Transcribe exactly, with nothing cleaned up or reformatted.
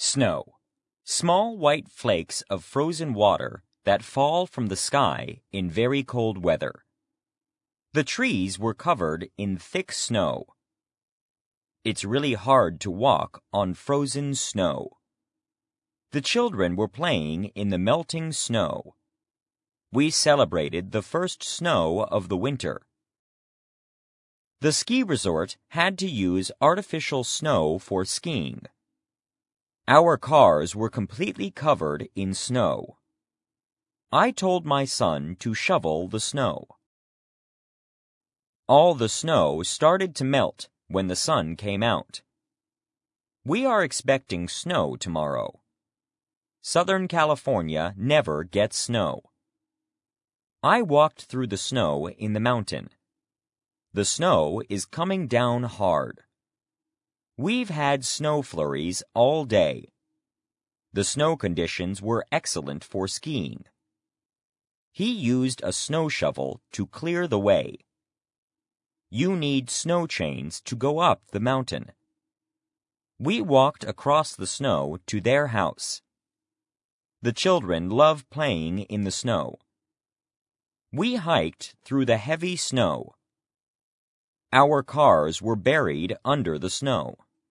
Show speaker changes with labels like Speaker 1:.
Speaker 1: Snow. Small white flakes of frozen water that fall from the sky in very cold weather. The trees were covered in thick snow. It's really hard to walk on frozen snow. The children were playing in the melting snow. We celebrated the first snow of the winter. The ski resort had to use artificial snow for skiing. Our cars were completely covered in snow. I told my son to shovel the snow. All the snow started to melt when the sun came out. We are expecting snow tomorrow. Southern California never gets snow. I walked through the snow in the mountain. The snow is coming down hard. We've had snow flurries all day. The snow conditions were excellent for skiing. He used a snow shovel to clear the way. You need snow chains to go up the mountain. We walked across the snow to their house. The children love playing in the snow. We hiked through the heavy snow. Our cars were buried under the snow.